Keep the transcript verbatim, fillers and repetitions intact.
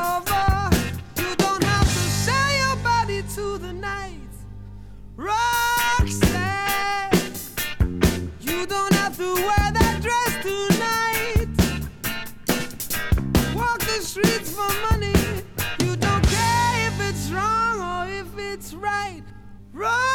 over. You don't have to sell your body to the night. Roxanne, you don't have to wear that dress tonight. Walk the streets for money. You don't care if it's wrong or if it's right. Roxanne.